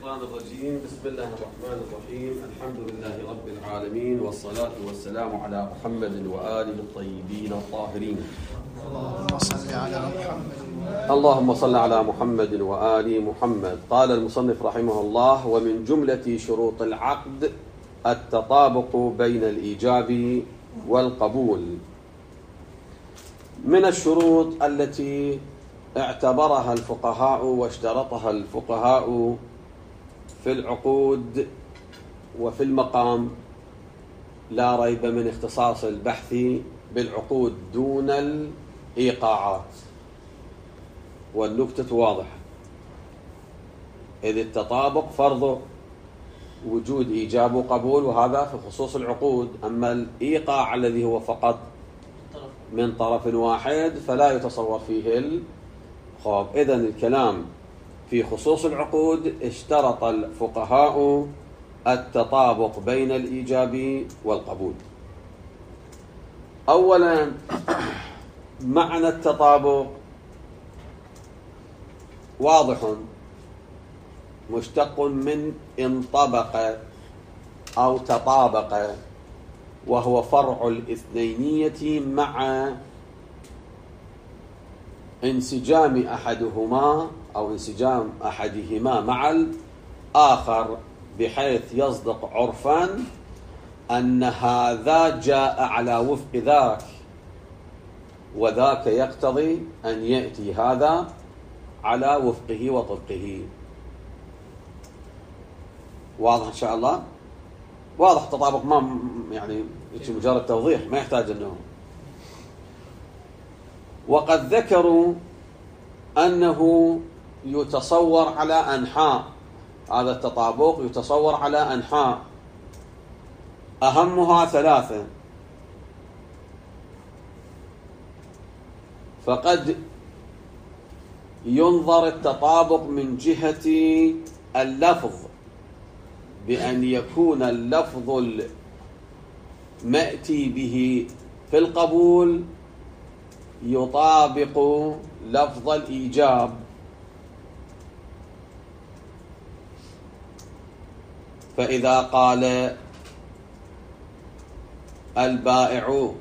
الشيطان الرجيم. بسم الله الرحمن الرحيم. الحمد لله رب العالمين، والصلاة والسلام على محمد وآله الطيبين الطاهرين. اللهم صل على محمد. اللهم صل على محمد وآل محمد. قال المصنف رحمه الله: ومن جملة شروط العقد التطابق بين الإيجاب والقبول. من الشروط التي اعتبرها الفقهاء واشترطها الفقهاء في العقود وفي المقام، لا ريب من اختصاص البحث بالعقود دون الإيقاعات، والنكتة واضحة، إذ التطابق فرض وجود إيجاب وقبول، وهذا في خصوص العقود. أما الإيقاع الذي هو فقط من طرف واحد فلا يتصور فيه الخوف. إذن الكلام في خصوص العقود اشترط الفقهاء التطابق بين الإيجاب والقبول. أولا، معنى التطابق واضح، مشتق من انطبق أو تطابق، وهو فرع الاثنينية مع انسجام أحدهما أو انسجام أحدهما مع الآخر، بحيث يصدق عرفا أن هذا جاء على وفق ذاك، وذاك يقتضي أن يأتي هذا على وفقه وطبقه. واضح إن شاء الله؟ واضح التطابق، ما يعني مجرد توضيح، ما يحتاج أنه. وقد ذكروا أنه يتصور على أنحاء، هذا التطابق يتصور على أنحاء، أهمها ثلاثة. فقد ينظر التطابق من جهة اللفظ، بأن يكون اللفظ المأتي به في القبول يطابق لفظ الإيجاب، فإذا قال البائع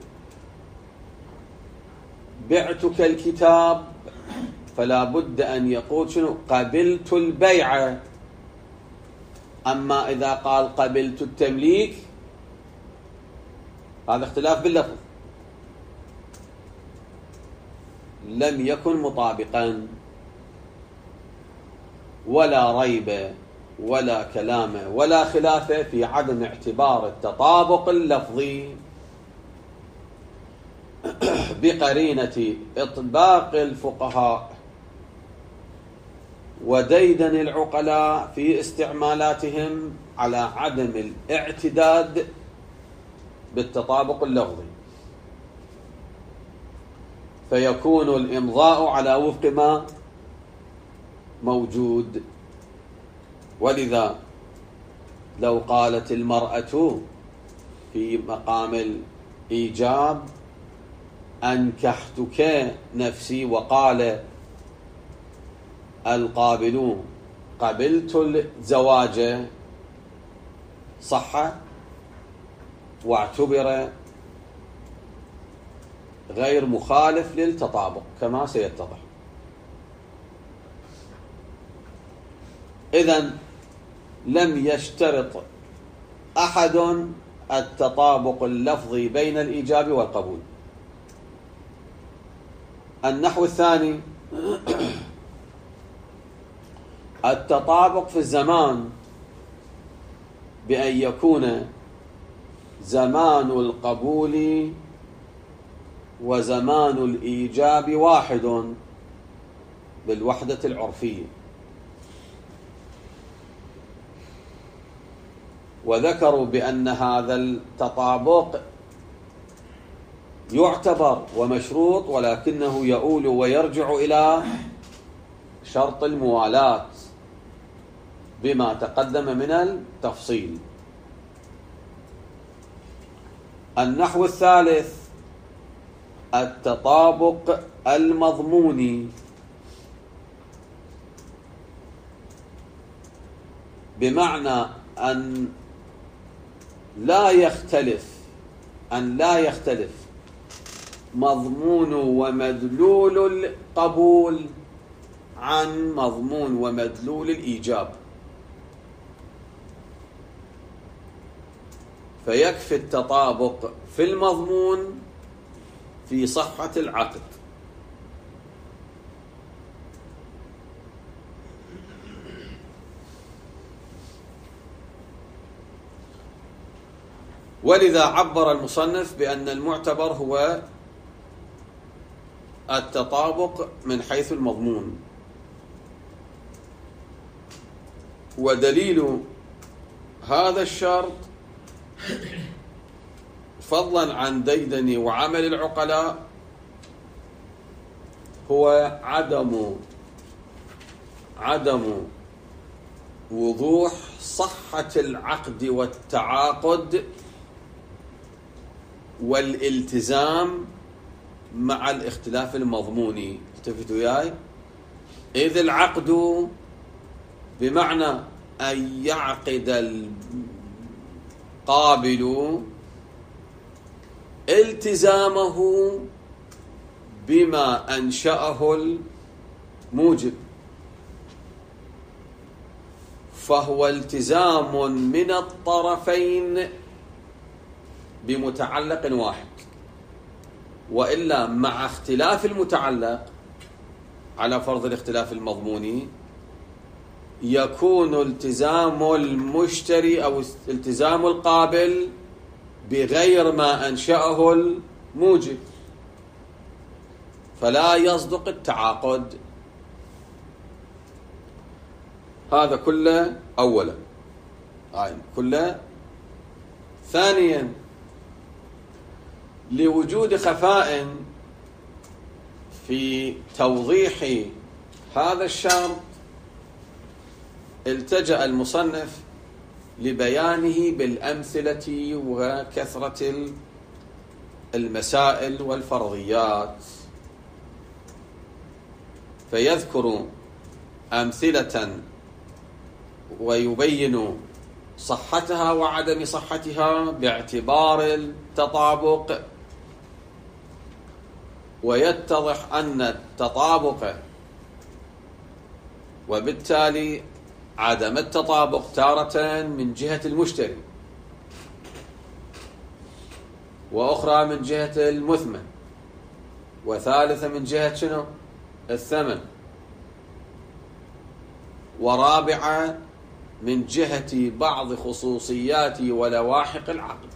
بعتك الكتاب، فلا بد أن يقول شنو؟ قبلت البيع. أما إذا قال قبلت التمليك، هذا اختلاف باللفظ، لم يكن مطابقا، ولا ريب ولا كلام ولا خلاف في عدم اعتبار التطابق اللفظي بقرينة إطباق الفقهاء وديدن العقلاء في استعمالاتهم على عدم الاعتداد بالتطابق اللفظي، فيكون الإمضاء على وفق ما موجود. ولذا لو قالت المرأة في مقام الإيجاب أنكحتك نفسي، وقال القابل قبلت الزواج، صح واعتبر غير مخالف للتطابق كما سيتضح. إذن لم يشترط أحد التطابق اللفظي بين الإيجاب والقبول. النحو الثاني التطابق في الزمان، بأن يكون زمان القبول وزمان الإيجاب واحد بالوحدة العرفية. وذكروا بأن هذا التطابق يعتبر ومشروط، ولكنه يؤول ويرجع إلى شرط الموالاة بما تقدم من التفصيل. النحو الثالث التطابق المضموني، بمعنى أن لا يختلف مضمون ومدلول القبول عن مضمون ومدلول الإيجاب، فيكفي التطابق في المضمون في صحة العقد. ولذا عبر المصنف بأن المعتبر هو التطابق من حيث المضمون، ودليل هذا الشرط فضلا عن ديدن وعمل العقلاء هو عدم وضوح صحة العقد والتعاقد والالتزام مع الاختلاف المضموني. التفتوا وياي، إذ العقد بمعنى أن يعقد القابل التزامه بما أنشأه الموجب، فهو التزام من الطرفين بمتعلق واحد، وإلا مع اختلاف المتعلق على فرض الاختلاف المضموني يكون التزام المشتري أو التزام القابل بغير ما أنشأه الموجب، فلا يصدق التعاقد. هذا كله أولا. كله ثانيا، لوجود خفاء في توضيح هذا الشرط التجأ المصنف لبيانه بالأمثلة وكثرة المسائل والفرضيات، فيذكر أمثلة ويبين صحتها وعدم صحتها باعتبار التطابق، ويتضح أن التطابق وبالتالي عدم التطابق تارة من جهة المشتري، وأخرى من جهة المثمن، وثالثة من جهة شنو؟ الثمن، ورابعة من جهة بعض خصوصيات ولواحق العقد.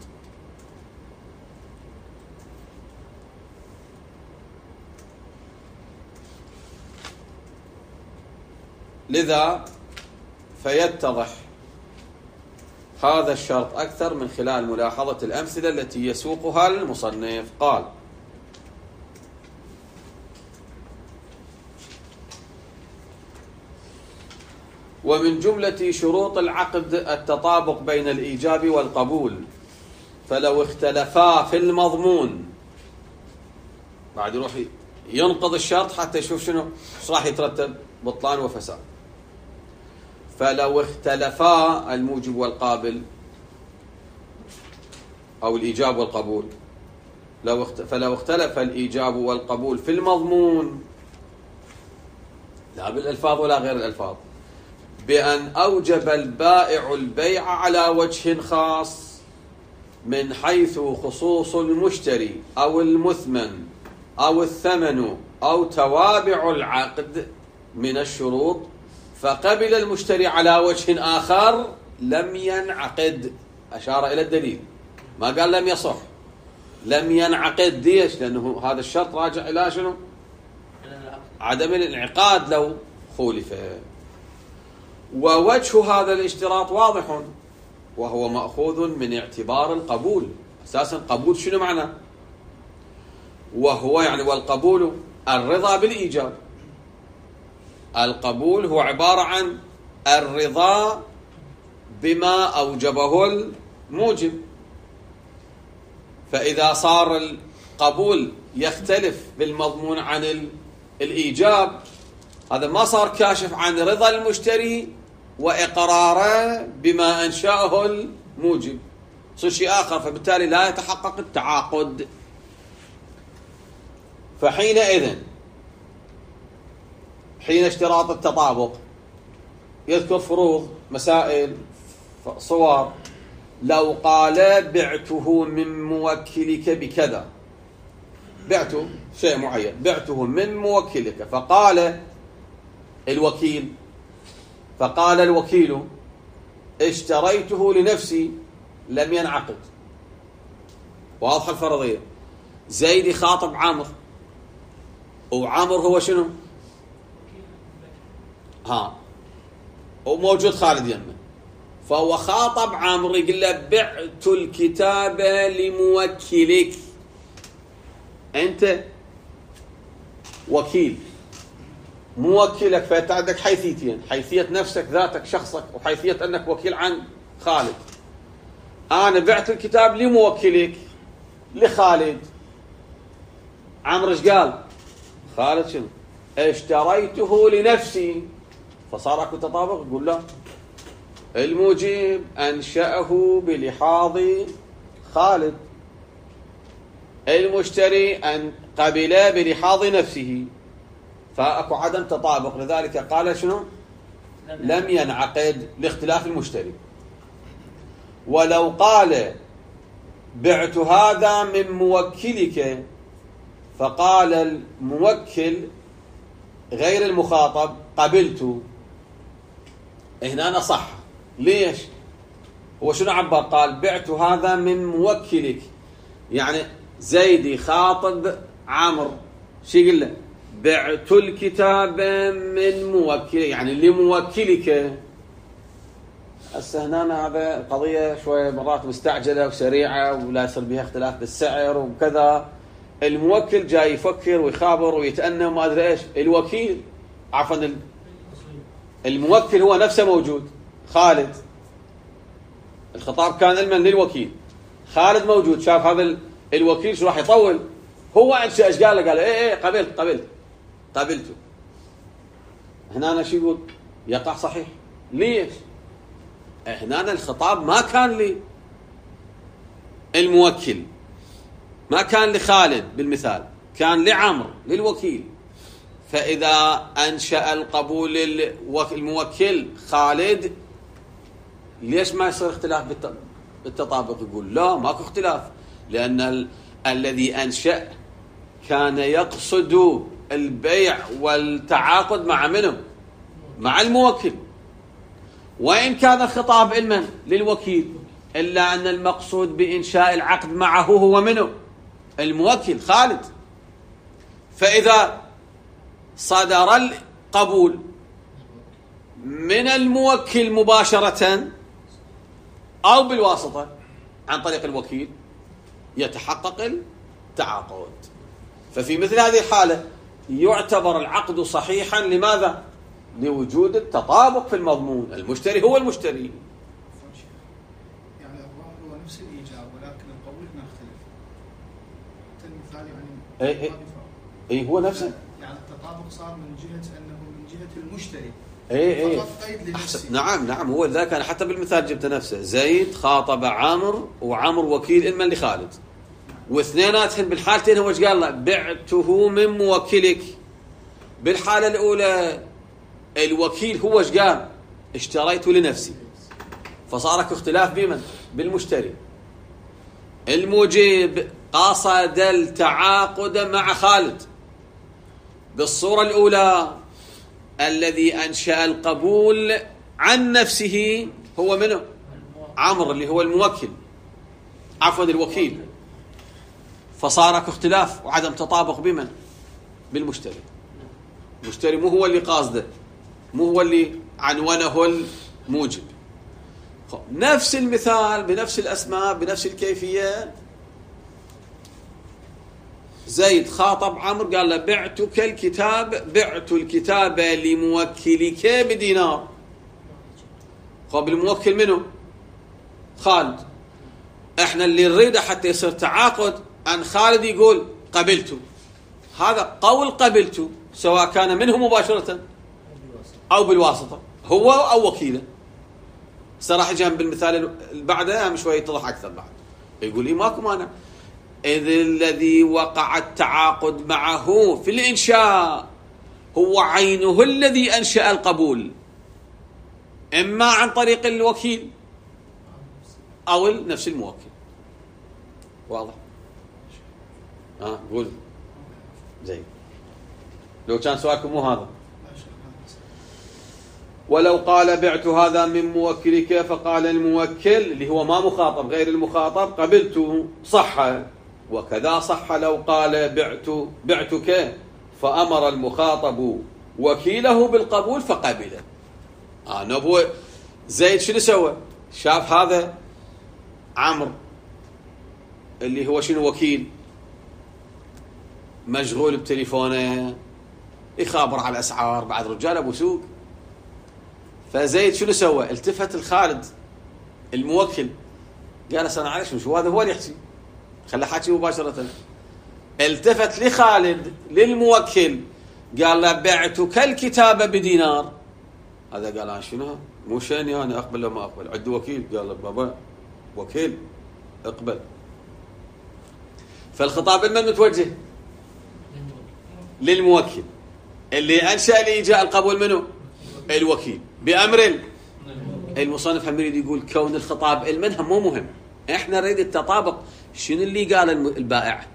لذا فيتضح هذا الشرط أكثر من خلال ملاحظة الأمثلة التي يسوقها المصنف. قال: ومن جملة شروط العقد التطابق بين الإيجاب والقبول، فلو اختلفا في المضمون، بعد يروح ينقض الشرط حتى يشوف شنو راح يترتب بطلان وفساد. فلو اختلفا الموجب والقابل أو الإيجاب والقبول، فلو اختلف الإيجاب والقبول في المضمون، لا بالألفاظ ولا غير الألفاظ، بأن أوجب البائع البيع على وجه خاص من حيث خصوص المشتري أو المثمن أو الثمن أو توابع العقد من الشروط، فقبل المشتري على وجه آخر لم ينعقد. أشار إلى الدليل، ما قال لم يصح، لم ينعقد. ليش؟ لأنه هذا الشرط راجع إلى شنو؟ عدم الانعقاد لو خولف. ووجه هذا الاشتراط واضح، وهو مأخوذ من اعتبار القبول. أساسا قبول شنو معنى؟ وهو يعني والقبول الرضا بالإيجاب. القبول هو عبارة عن الرضا بما أوجبه الموجب. فإذا صار القبول يختلف بالمضمون عن الإيجاب، هذا ما صار كاشف عن رضا المشتري وإقراره بما أنشأه الموجب، صار شيء آخر، فبالتالي لا يتحقق التعاقد. فحينئذ حين اشتراط التطابق يذكر فروض، مسائل، صور. لو قال بعته من موكلك بكذا، بعته شيء معين، بعته من موكلك، فقال الوكيل اشتريته لنفسي، لم ينعقد. واضحة الفرضية. زيد يخاطب عامر، وعامر هو شنو؟ وموجود خالد يمه، فهو خاطب عامر يقول له بعت الكتاب لموكلك. أنت وكيل، موكلك، فأنت عندك حيثيتين: حيثية نفسك ذاتك شخصك، وحيثية أنك وكيل عن خالد. أنا بعت الكتاب لموكلك لخالد. عمرو ايش قال؟ خالد شنو؟ اشتريته لنفسي. فصار اكو تطابق. يقول لا، الموجب أنشأه بلحاظ خالد، المشتري أن قبل بلحاظ نفسه، فأكو عدم تطابق. لذلك قال شنو؟ لم ينعقد لاختلاف المشتري. ولو قال بعت هذا من موكلك، فقال الموكل غير المخاطب قبلت، هنا صح. ليش؟ هو شنو عبر؟ قال بعت هذا من موكلك، يعني زيد يخاطب عمرو، شو يقول له؟ بعت الكتاب من موكل، يعني لموكلك. هسه هنا هذا قضية شوية مرات مستعجلة وسريعة، ولا يصير بها اختلاف بالسعر وكذا. الموكل جاي يفكر ويخابر ويتأنى وما أدري إيش. الوكيل عفوا الموكل هو نفسه موجود، خالد. الخطاب كان علما للوكيل، خالد موجود، شاف هذا الوكيل شو راح يطول، هو انشأ ايش قال له؟ قال ايه قبلته. هنا أنا شو يقول؟ يقع صحيح. ليش؟ هنا الخطاب ما كان لي الموكل، ما كان لخالد بالمثال، كان لعمرو للوكيل. فإذا أنشأ القبول الموكل خالد، ليش ما يصير اختلاف بالتطابق؟ يقول لا، ماكو اختلاف، لأن الذي أنشأ كان يقصد البيع والتعاقد مع منه؟ مع الموكل. وإن كان الخطاب علما للوكيل، إلا أن المقصود بإنشاء العقد معه هو منه؟ الموكل خالد. فإذا صدر القبول من الموكل مباشرة أو بالواسطة عن طريق الوكيل، يتحقق التعاقد. ففي مثل هذه الحالة يعتبر العقد صحيحا. لماذا؟ لوجود التطابق في المضمون. المشتري هو المشتري. يعني هو نفس الإيجاب، ولكن القبول هنا اختلف. المثال يعني هو نفسه، يعني التطابق صار من جهة أنه من جهة المشتري. فقط قيد لنفسه. نعم هو ذاك. أنا حتى بالمثال جبت نفسه، زيد خاطب عامر، وعامر وكيل إلما لخالد، واثنيناتهم بالحالتين هو ايش قال له؟ بعته من موكلك. بالحالة الأولى الوكيل هو ايش قال؟ اشتريته لنفسي. فصار اختلاف بمن؟ بالمشتري. الموجب قصد التعاقد مع خالد. بالصورة الأولى الذي أنشأ القبول عن نفسه هو منه؟ عمرو اللي هو الموكل، عفوا الوكيل. فصار اختلاف وعدم تطابق بمن؟ بالمشتري. المشتري مو هو اللي قاصده، مو هو اللي عنونه الموجب. نفس المثال بنفس الأسماء بنفس الكيفية. زيد خاطب عمرو قال له بعت الكتاب لموكلك بدينار. خب الموكل منه؟ خالد. احنا اللي نريده حتى يصير تعاقد أن خالد يقول قبلته. هذا قول قبلته، سواء كان منه مباشرة أو بالواسطة. هو أو وكيله. راح يجهم بالمثال اللي بعده هم شوي يتضح أكثر بعد. يقول لي ماكو مانع إذ الذي وقع التعاقد معه في الإنشاء هو عينه الذي أنشأ القبول، إما عن طريق الوكيل أو نفس الموكل. واضح؟ قول زين. لو كان سؤالكم مو هذا. ولو قال بعت هذا من موكلك فقال الموكل اللي هو ما مخاطب غير المخاطب قبلت صح، وكذا صح لو قال بعتك فأمر المخاطب وكيله بالقبول فقبله. نبو زيد شنو سوى؟ شاف هذا عمرو اللي هو شنو وكيل مشغول بتليفونه يخابر على الأسعار، بعد رجال أبو سوق. فزيد شنو سوى؟ التفت الخالد الموكل قال أنا عارف شو هذا، هو اللي يحكي، خلى حاكي مباشرة. التفت لخالد للموكل قال له بعتك الكتاب بدينار. هذا قال شنو؟ مو شاني أنا أقبل لو ما أقبل، عندي وكيل. قال له بابا وكيل اقبل. فالخطاب لمن متوجه؟ للموكل اللي أنشأ لإيجاء القبول منه الوكيل بأمر المصنف. هم يريد يقول كون الخطاب المنها مو مهم، احنا نريد التطابق. شنو اللي قال البائع؟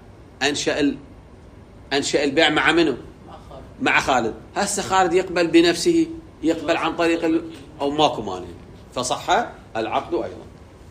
أنشأ البيع مع منه؟ مع خالد. هسه خالد يقبل بنفسه، يقبل عن طريق أو ماكو مانع، فصح العقد أيضا.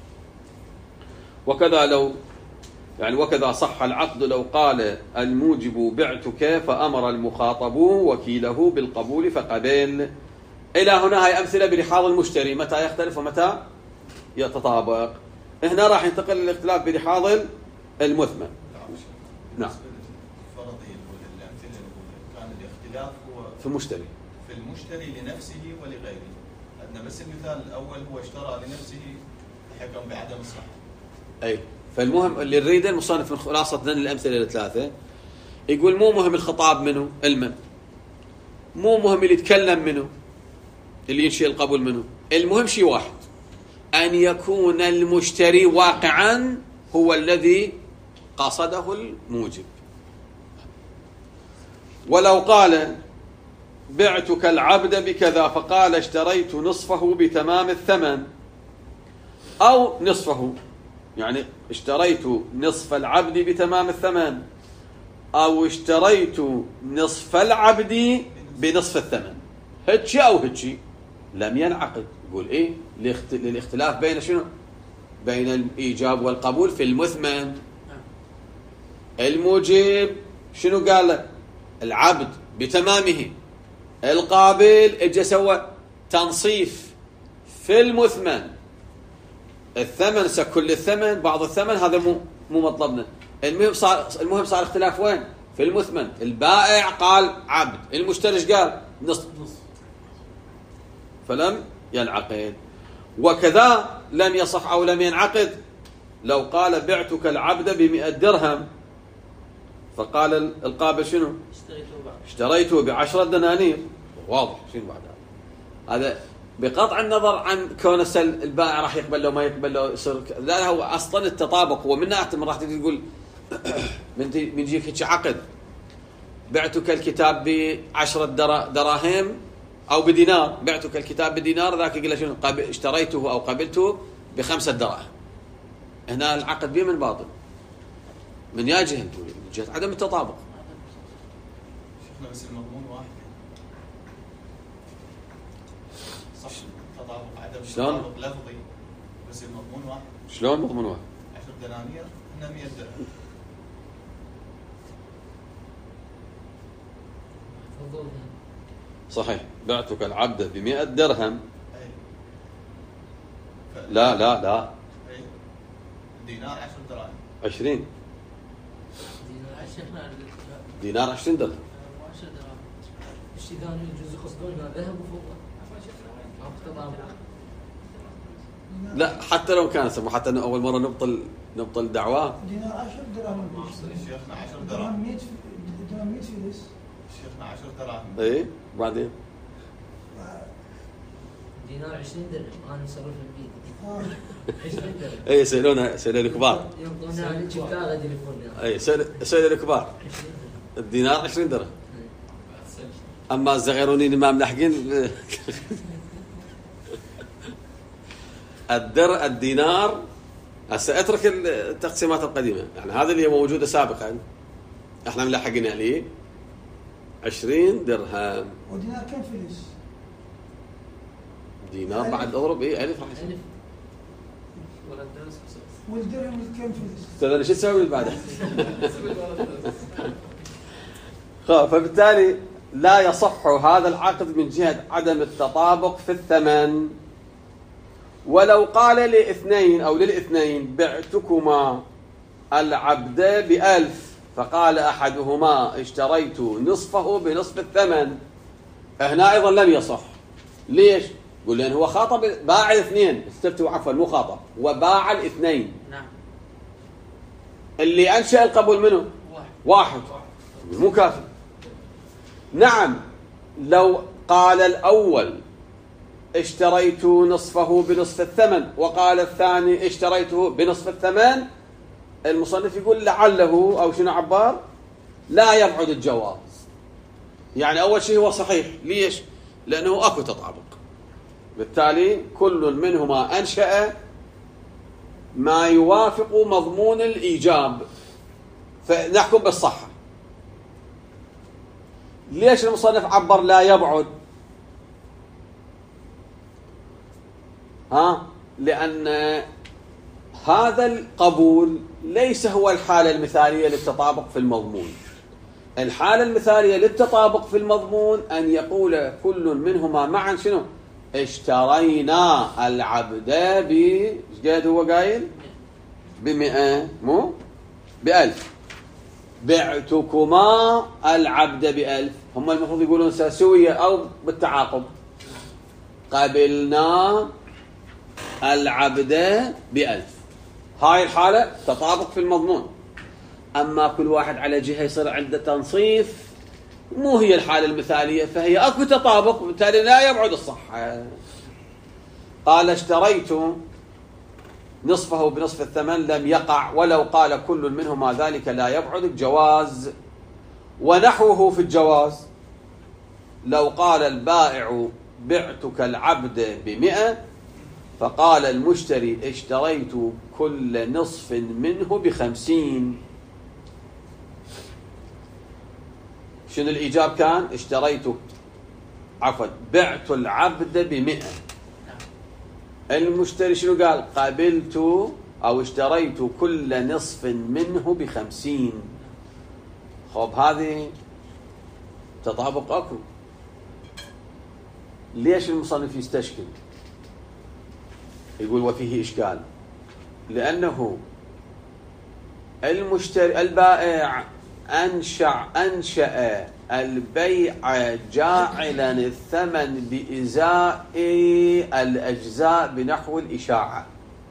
وكذا لو وكذا صح العقد لو قال الموجب بعتك فأمر المخاطب وكيله بالقبول فقبل. إلى هنا هاي أمثلة بلحاظ المشتري متى يختلف ومتى يتطابق. هنا راح ينتقل للاختلاف بلحاظ المثمن. نعم. الأمثلة كان الاختلاف هو في المشتري لنفسه ولغيره. عندنا بس المثال الأول هو اشترى لنفسه حكم بعدم الصحة. أي فالمهم اللي نريده المصنف من خلاصة الأمثلة الثلاثة يقول مو مهم الخطاب منه المن، مو مهم اللي يتكلم منه اللي ينشئ القبول منه، المهم شيء واحد، أن يكون المشتري واقعا هو الذي قصده الموجب. ولو قال بعتك العبد بكذا فقال اشتريت نصفه بتمام الثمن أو نصفه، يعني اشتريت نصف العبد بتمام الثمن أو اشتريت نصف العبد بنصف الثمن، هتشي أو هتشي لم ينعقد. يقول إيه؟ للاختلاف بين شنو؟ بين الإيجاب والقبول في المثمن. الموجب شنو قال له؟ العبد بتمامه، القابل اجى سوى تنصيف في المثمن، الثمن سكل الثمن بعض الثمن، هذا مو مطلبنا. المهم صار اختلاف وين؟ في المثمن. البائع قال عبد، المشتري قال نصف، فلم ينعقد. وكذا لم يصح أو لم ينعقد لو قال بعتك العبد ب100 درهم فقال القابل شنو؟ اشتريته ب10 دنانير. واضح شنو بعد هذا بقطع النظر عن كون البائع راح يقبل لو ما يقبل لو يصير. لا، هو اصلا التطابق هو من ناحيه راح تجي تقول من يجيك هيك عقد بعتك الكتاب ب10 دراهم او بدينار، بعتك الكتاب بدينار، ذاك يقول له شنو؟ اشتريته او قبلته ب5 دراهم. هنا العقد به من باطل من يا جهه، من جهه عدم التطابق. شفنا بس المضمون واحد. صح التطابق عدم التطابق لفظي بس المضمون واحد. شلون مضمون واحد؟ 10 دنانير هنا 100 درهم. صحيح، بعتك العبد ب100 درهم. لا لا لا، دينار 10 دراهم. 20 دينار 20 درهم. الشيء ثاني يجوز يقصدون ذهب وفضة. لا حتى لو كان سمو، حتى أول مرة نبطل دعواه. دينار 10 دراهم. شيخنا 10 دراهم. 100 فلس. شيخنا 10 دراهم. ايه بعدين دينار 20 درهم انا مصرف بيدي 20 درهم. اي يسالون الكبار. يعطونا عليك بلاغه تليفون. اي يسال الكبار. الدينار 20 درهم. اما الصغيرونين ما ملحقين. الدينار هسه اترك التقسيمات القديمه، يعني هذا اللي موجوده سابقا احنا ملحقين عليه 20 درهم. ودينار كم فلس؟ دينار بعد اضرب الف راح يصير. والدرهم كم فلس؟ استاذ انا شو تسوي اللي بعده؟ فبالتالي لا يصح هذا العقد من جهه عدم التطابق في الثمن. ولو قال لاثنين أو للاثنين بعتكما العبد ب1000، فقال أحدهما اشتريت نصفه بنصف الثمن، هنا أيضا لم يصح. ليش؟ يقول لأن هو خاطب باع الاثنين، استفتوا عفوا مو خاطب، وباع الاثنين. نعم. اللي أنشأ القبول منه واحد مو كافي. نعم لو قال الأول اشتريت نصفه بنصف الثمن وقال الثاني اشتريته بنصف الثمن، المصنف يقول لعله أو شنو عبار لا يبعد الجواز. يعني أول شيء هو صحيح. ليش؟ لأنه أكو تطابق، بالتالي كل منهما أنشأ ما يوافق مضمون الإيجاب فنحكم بالصحة. ليش المصنف عبر لا يبعد؟ لأن هذا القبول ليس هو الحالة المثالية للتطابق في المضمون. الحالة المثالية للتطابق في المضمون أن يقول كل منهما معا شنو؟ اشترينا العبد قد هو قايل 100 مو 1000. بعتكما العبد 1000. هم المفروض يقولون سوية أو بالتعاقب. قبلنا العبد 1000. هاي الحالة تطابق في المضمون. أما كل واحد على جهة يصير عنده تنصيف، مو هي الحالة المثالية، فهي أكو تطابق، وبالتالي لا يبعد الصحة. قال اشتريت نصفه بنصف الثمن لم يقع، ولو قال كل منهما ذلك لا يبعد الجواز. ونحوه في الجواز لو قال البائع بعتك العبد 100، فقال المشتري اشتريت كل نصف منه ب50. شنو الإيجاب كان؟ بعت العبد 100. المشتري شنو قال؟ قبلت أو اشتريت كل نصف منه ب50. خب هذه تطابق أكو. ليش المصنف يستشكل؟ يقول وفيه إشكال، لأنه المشتري البائع أنشأ البيع جاعلا الثمن بإزاء الأجزاء بنحو الإشاعة،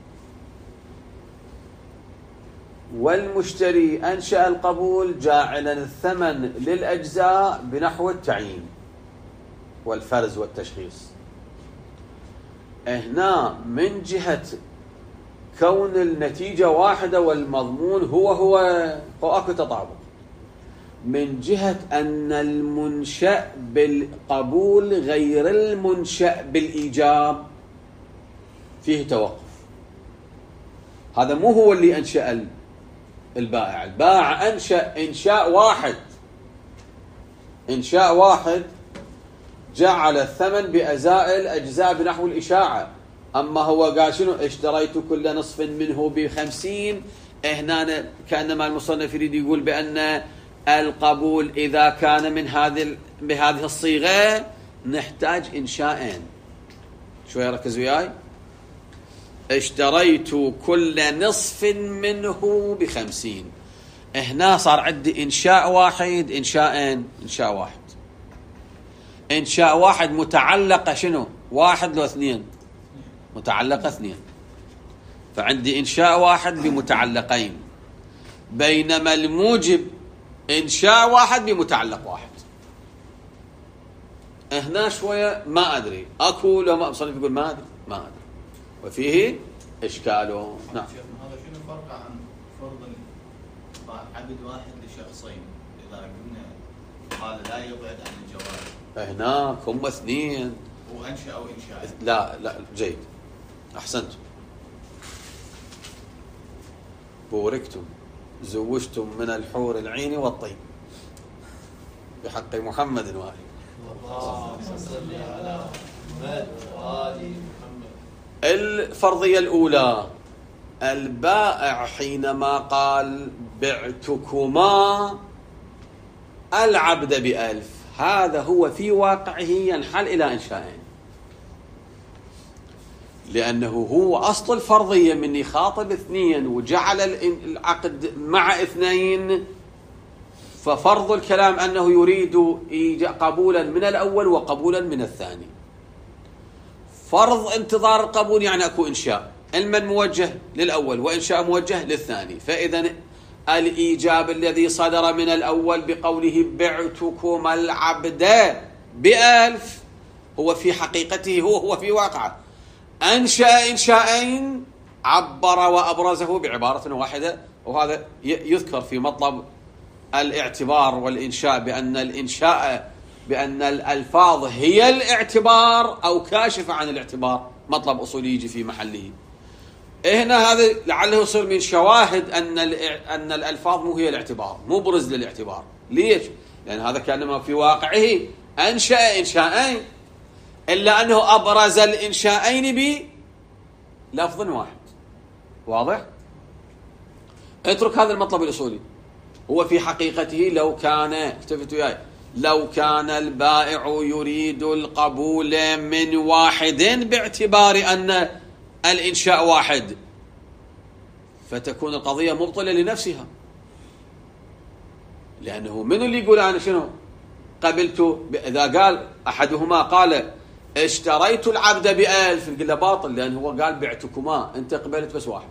والمشتري أنشأ القبول جاعلا الثمن للأجزاء بنحو التعيين والفرز والتشخيص. هنا من جهة كون النتيجة واحدة والمضمون هو أكو تطابق. من جهة أن المنشأ بالقبول غير المنشأ بالإيجاب فيه توقف. هذا مو هو اللي أنشأ البائع. البائع أنشأ إنشاء واحد جعل الثمن بأزاء الأجزاء بنحو الإشاعة. أما هو قال شنو؟ اشتريت كل نصف منه ب50. هنا كأنما المصنف يريد يقول بأن القبول إذا كان من بهذه الصيغة نحتاج إنشاءين. شوية ركزوا وياي. اشتريت كل نصف منه ب50. هنا صار عندي إنشاء واحد، إنشاءين، إنشاء واحد. إنشاء واحد متعلقة شنو؟ 1 لو 2 متعلقة 2، فعندي إنشاء واحد بمتعلقين، بينما الموجب إنشاء واحد بمتعلق واحد. هنا شوية ما أدري أكو لو ما مصنف يقول ما أدري وفيه إشكاله. نعم. هذا شنو فرق عن فرض عبد واحد لشخصين؟ إذا قلنا قال لا يبعد عن الجواز، هناك هم اثنين وأنشأ أو إنشاء. لا جيد، أحسنتم، بوركتم، زوجتم من الحور العين والطين بحق محمد وآله. اللهم صل على محمد وآل محمد. الفرضية الأولى، البائع حينما قال بعتكما العبد ب1000، هذا هو في واقعه ينحل إلى إنشائين، لأنه هو أصل الفرضية من يخاطب اثنين وجعل العقد مع اثنين، ففرض الكلام أنه يريد قبولا من الأول وقبولا من الثاني. فرض انتظار القبول يعني أكو إنشاء، علما موجه للأول وإنشاء موجه للثاني، فإذا الإيجاب الذي صدر من الأول بقوله بعتكم العبد ب1000 هو في حقيقته هو في واقعه أنشأ إنشاءين، عبر وأبرزه بعبارة واحدة، وهذا يذكر في مطلب الاعتبار والإنشاء بأن الألفاظ هي الاعتبار أو كاشفة عن الاعتبار، مطلب أصولي يجي في محله. هنا هذا لعله يصير من شواهد أن الألفاظ مو هي الاعتبار، مو برز للاعتبار. ليش؟ لأن هذا كان في واقعه أنشأ إنشاءين، إلا أنه أبرز الإنشاءين بلفظ واحد. واضح؟ اترك هذا المطلب الأصولي. هو في حقيقته لو كان، اكتفتوا وياي، لو كان البائع يريد القبول من واحد باعتبار أن الإنشاء واحد، فتكون القضية مبطلة لنفسها، لأنه من اللي يقول أنا شنو قبلت؟ إذا قال أحدهما قال اشتريت العبد ب1000 نقول له باطل، لأنه هو قال بعتكما، أنت قبلت بس واحد.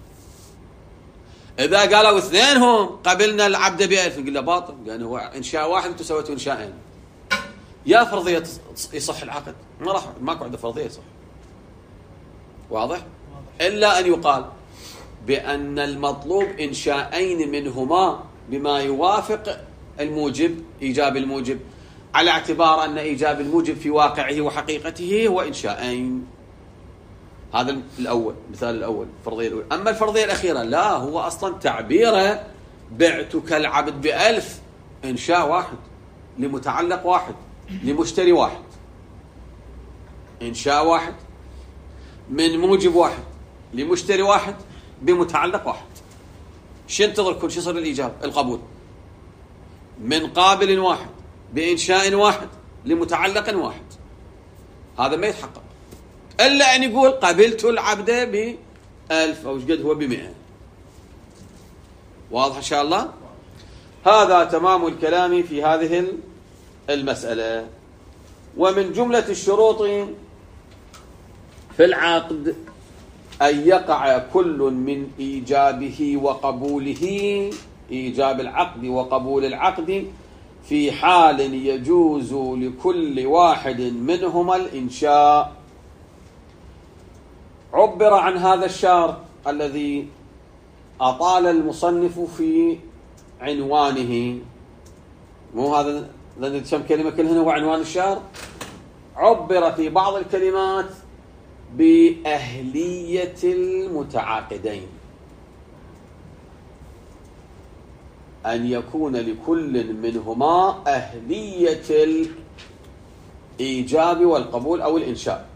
إذا قالوا اثنينهم قبلنا العبد ب1000 نقول له باطل، لأنه هو إنشاء واحد وأنتم سويتوا إنشاءين. يا فرضية يصح العقد، ماكو عنده فرضية يصح. واضح؟ إلا أن يقال بأن المطلوب إنشاءين منهما بما يوافق الموجب، إيجاب الموجب، على اعتبار أن إيجاب الموجب في واقعه وحقيقته هو إنشاءين. هذا الأول، مثال الأول، الفرضية الأولى. أما الفرضية الأخيرة لا، هو أصلا تعبيره بعتك العبد ب1000 إنشاء واحد لمتعلق واحد لمشتري واحد، إنشاء واحد من موجب واحد لمشتري واحد بمتعلق واحد. شو ينتظر كل شيء؟ يصير الإيجاب القبول من قابل واحد بإنشاء واحد لمتعلق واحد. هذا ما يتحقق إلا أن يقول قبلت العبد ب1000 أو قد هو ب100. واضح إن شاء الله؟ هذا تمام الكلام في هذه المسألة. ومن جملة الشروط في العقد أن يقع كل من إيجابه وقبوله، إيجاب العقد وقبول العقد، في حال يجوز لكل واحد منهما الإنشاء. عبر عن هذا الشرط الذي أطال المصنف في عنوانه، مو هذا لأن تسمى كلمة كلها هو عنوان الشرط. عبر في بعض الكلمات بأهلية المتعاقدين، أن يكون لكل منهما أهلية الإيجاب والقبول أو الإنشاء.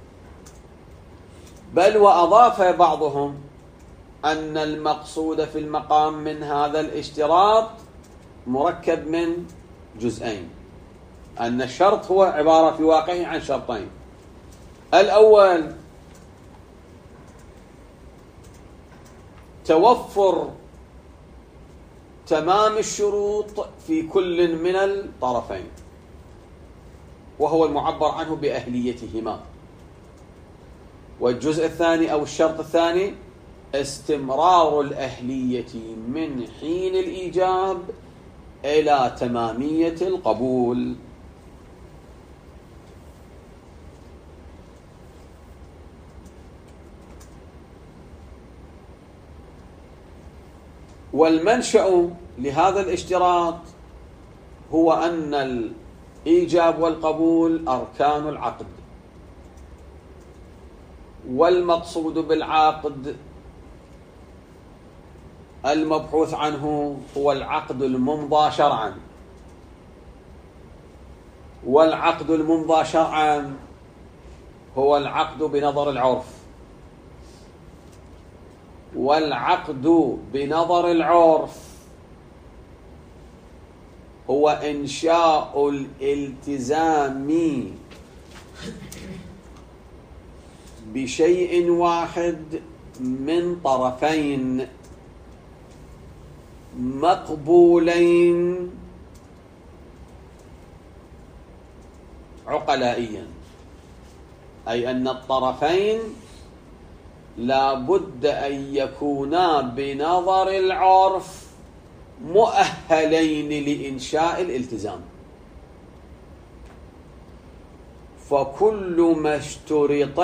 بل وأضاف بعضهم أن المقصود في المقام من هذا الاشتراط مركب من جزئين، أن الشرط هو عبارة في واقعه عن شرطين. الأول توفر تمام الشروط في كل من الطرفين، وهو المعبر عنه بأهليتهما. والجزء الثاني أو الشرط الثاني استمرار الأهلية من حين الإيجاب إلى تمامية القبول. والمنشأ لهذا الاشتراط هو أن الإيجاب والقبول أركان العقد، والمقصود بالعقد المبحوث عنه هو العقد الممضى شرعا، والعقد الممضى شرعا هو العقد بنظر العرف، والعقد بنظر العرف هو إنشاء الالتزام بشيء واحد من طرفين مقبولين عقلائيا، أي أن الطرفين لا بد أن يكونا بنظر العرف مؤهلين لإنشاء الالتزام. فكل ما اشترط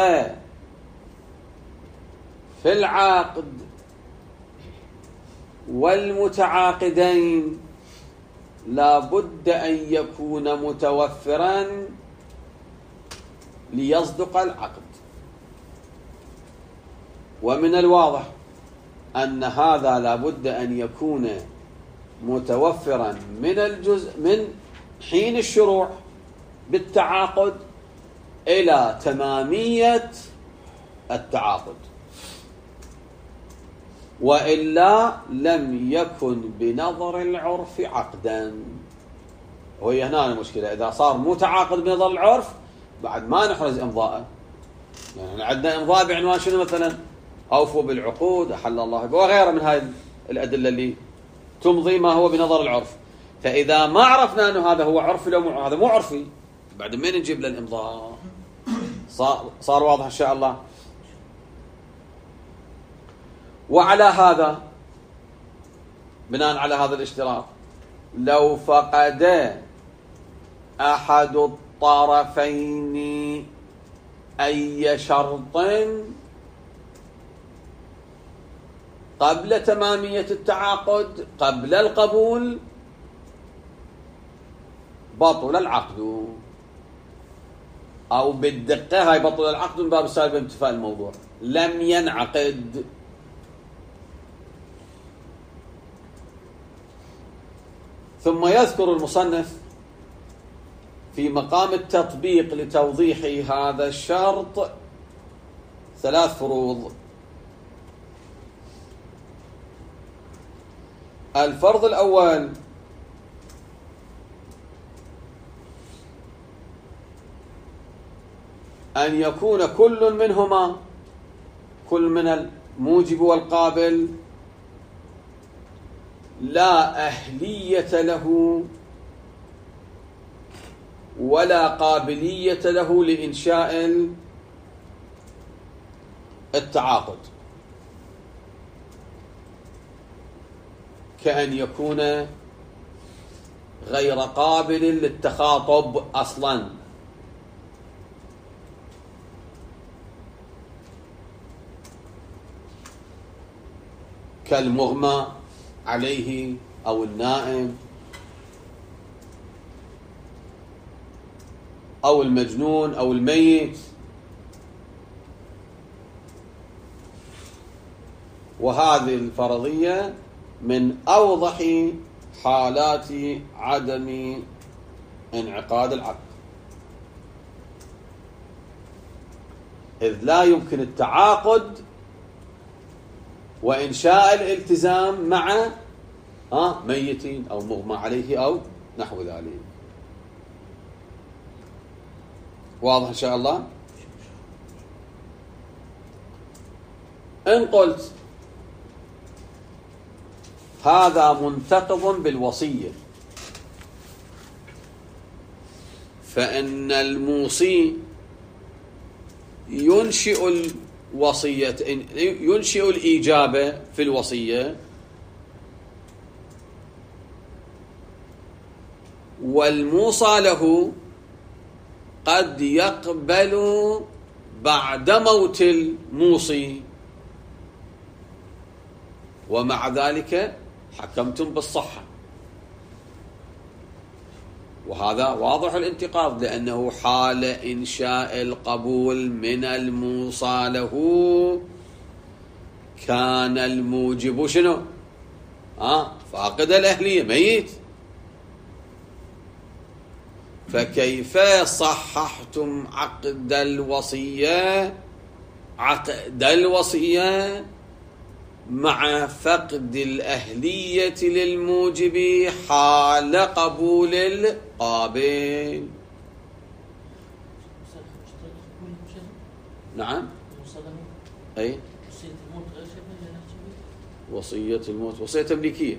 في العقد والمتعاقدين لا بد أن يكون متوفرا ليصدق العقد. ومن الواضح أن هذا لا بد أن يكون متوفرا من حين الشروع بالتعاقد إلى تمامية التعاقد، وإلا لم يكن بنظر العرف عقدا. وهي هنا المشكلة، إذا صار متعاقد بنظر العرف بعد ما نحرز إمضاءه. يعني عندنا إمضاء بعنوان شنو مثلا؟ أوفوا بالعقود، أحل الله وغيرها من هاي الأدلة اللي تمضي ما هو بنظر العرف. فإذا ما عرفنا أنه هذا هو عرفي لو هذا مو عرفي، بعد من نجيب للإمضاء؟ صار واضح إن شاء الله. وعلى هذا، بناء على هذا الاشتراط، لو فقد أحد الطرفين أي شرط قبل تمامية التعاقد قبل القبول بطل العقد، أو بالدقة هاي بطل العقد من باب السالب بانتفاء الموضوع، لم ينعقد. ثم يذكر المصنف في مقام التطبيق لتوضيح هذا الشرط 3 فروض. الفرض الأول أن يكون كل منهما، كل من الموجب والقابل، لا أهلية له ولا قابلية له لإنشاء التعاقد، كأن يكون غير قابل للتخاطب أصلا، كالمغمى عليه أو النائم أو المجنون أو الميت. وهذه الفرضية من أوضح حالات عدم انعقاد العقد، إذ لا يمكن التعاقد وإنشاء الالتزام مع ميت أو مغمى عليه أو نحو ذلك. واضح إن شاء الله؟ إن قلت هذا منتقض بالوصية، فإن الموصي ينشئ الوصية، ينشئ الإجابة في الوصية، والموصى له قد يقبل بعد موت الموصي، ومع ذلك حكمتم بالصحة، وهذا واضح الانتقاض، لأنه حال إنشاء القبول من الموصى له كان الموجب شنو؟ فاقد الأهلية، ميت. فكيف صححتم عقد الوصية مع فقد الأهلية للموجب حال قبول القابل؟ نعم. أي وصية الموت وصية تمليكية.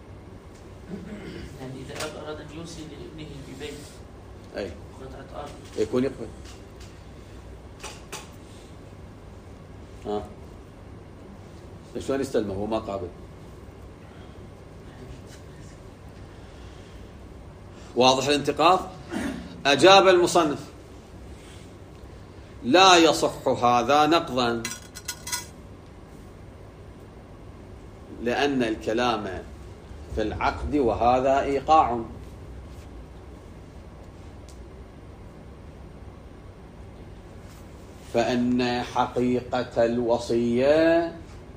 يعني إذا أراد أن يوصي لابنه ببيت أي قطعة أرض يكون يقبل. شلون يستلمه هو ما قابل؟ واضح الانتقاض. أجاب المصنف: لا يصح هذا نقضا، لأن الكلام في العقد وهذا إيقاع، فإن حقيقة الوصية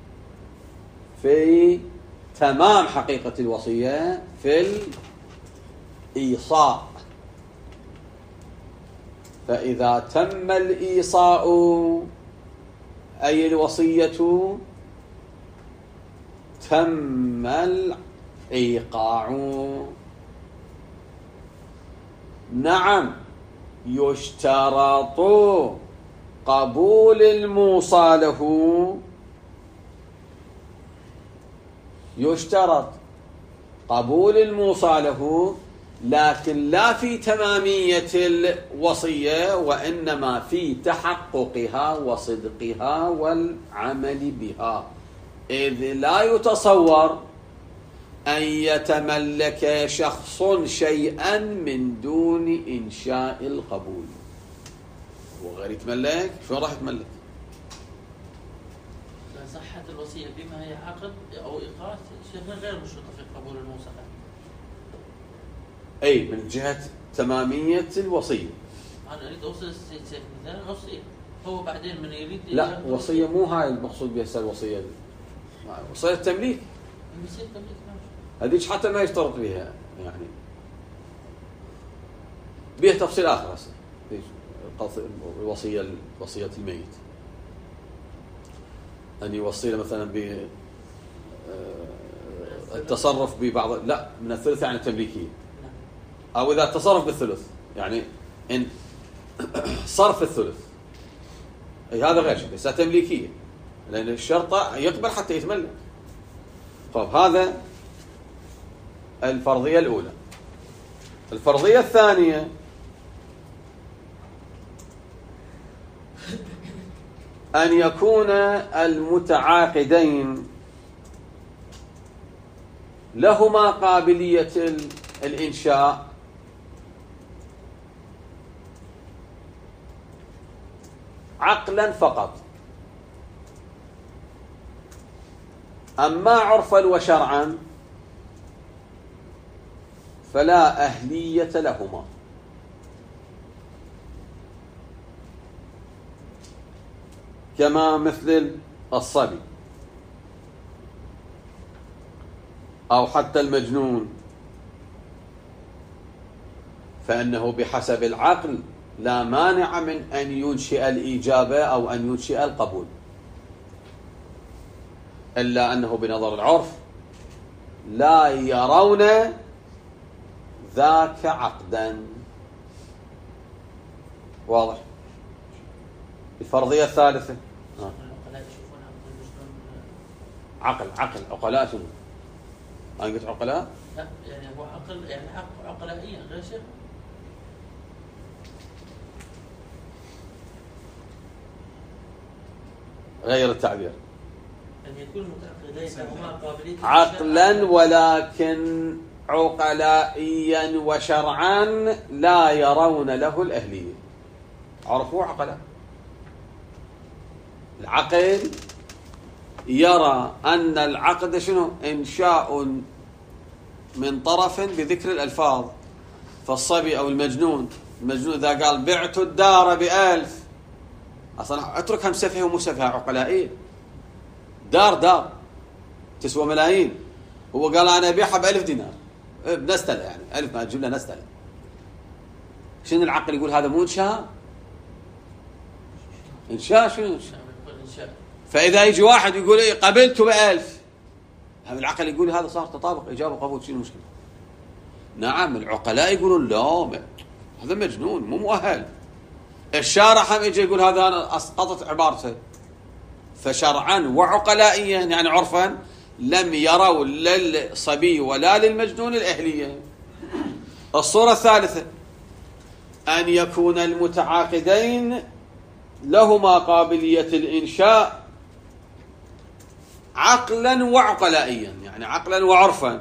في تمام حقيقة الوصية في الإيصاء، فإذا تم الإيصاء أي الوصية تم الإيقاع. نعم، يشترط قبول الموصى له، يشترط قبول الموصى له، لكن لا في تمامية الوصية، وإنما في تحققها وصدقها والعمل بها، إذ لا يتصور أن يتملك شخص شيئا من دون إنشاء القبول. وغير يتملك، شلون راح يتملك؟ صحة الوصية بما هي عقد أو إيقاع شيخنا غير مشروطة في قبول الموصى. أي من جهة تمامية الوصية. أنا أريد أوصل السيد مثلا وصية، هو بعدين من يريد لا، وصية مو هاي المقصود بها الوصية، وصية التمليك هذيك حتى ما يشترط بها، يعني بها تفصيل آخر هسه وصية الميت، أن يوصي له مثلا بالتصرف ببعض، لا من الثلث يعني التمليكية، أو إذا تصرف بالثلث يعني إن صرف الثلث، أي هذا غير شيء، ليس تمليكية، لأن الشرطة يقبل حتى يتملك. طيب هذا الفرضية الأولى. الفرضية الثانية أن يكون المتعاقدين لهما قابلية الإنشاء عقلا فقط، أما عرفا وشرعا فلا أهلية لهما. كما مثل الصبي أو حتى المجنون، فإنه بحسب العقل لا مانع من أن ينشئ الإجابة أو أن ينشئ القبول، إلا أنه بنظر العرف لا يرون ذاك عقدا. واضح؟ الفرضية الثالثة عقل عقلاء. شنو؟ أنا قلت عقلاء؟ لا يعني هو عقل، يعني حق عقلائيا غير شيء. غير التعبير. أن يكون متعقدين لهما قابلية عقلا، ولكن عقلائيا وشرعا لا يرون له الأهلية. عرفوا عقلاء؟ العقل يرى أن العقد شنو؟ إنشاء من طرف بذكر الألفاظ. فالصبي أو المجنون إذا قال بعت الدار ب1000، أصلا اتركها مسفهة ومسفهة عقلائية. دار تسوى ملايين، هو قال أنا أبيعها ب1000 دينار بنستلة، يعني 1000 ما تجيب لها نستلة. شنو العقل يقول هذا مو إنشاء؟ إنشاء شنو؟ فإذا يجي واحد يقول إيه قبلته ب1000، هذا العقل يقول هذا صار تطابق إجابة وقبول، شنو المشكلة؟ نعم العقلاء يقولون لا هذا مجنون مو مؤهل. الشارع هم يجي يقول هذا أنا أسقطت عبارته. فشرعا وعقلائيا يعني عرفا لم يروا للصبي ولا للمجنون الأهلية. الصورة الثالثة أن يكون المتعاقدين لهما قابلية الإنشاء عقلا وعقلائيا، يعني عقلا وعرفا،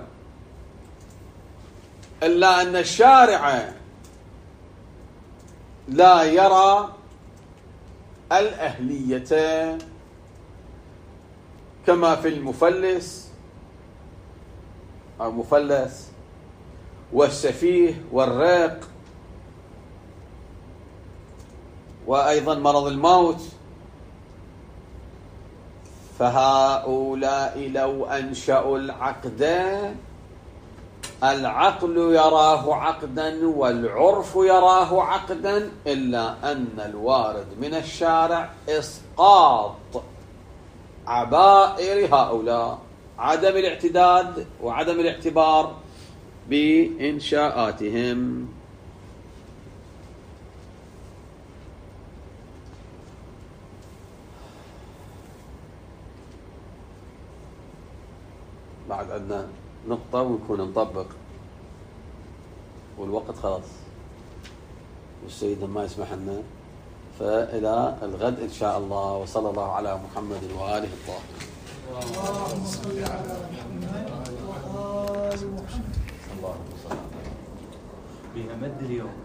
إلا أن الشارع لا يرى الأهلية كما في المفلس أو مفلس والسفيه والرق وأيضا مرض الموت. فهؤلاء لو أنشأوا العقد العقل يراه عقدا والعرف يراه عقدا، إلا أن الوارد من الشارع إسقاط عبائر هؤلاء، عدم الاعتداد وعدم الاعتبار بإنشاءاتهم. بعد عندنا نقطة ونكون نطبق والوقت خلاص والسيد ما يسمح لنا. فإلى الغد إن شاء الله، وصلى الله على محمد وآله الطاهرين. اللهم صل على محمد وآل محمد. اللهم صل على محمد. بها مد اليوم.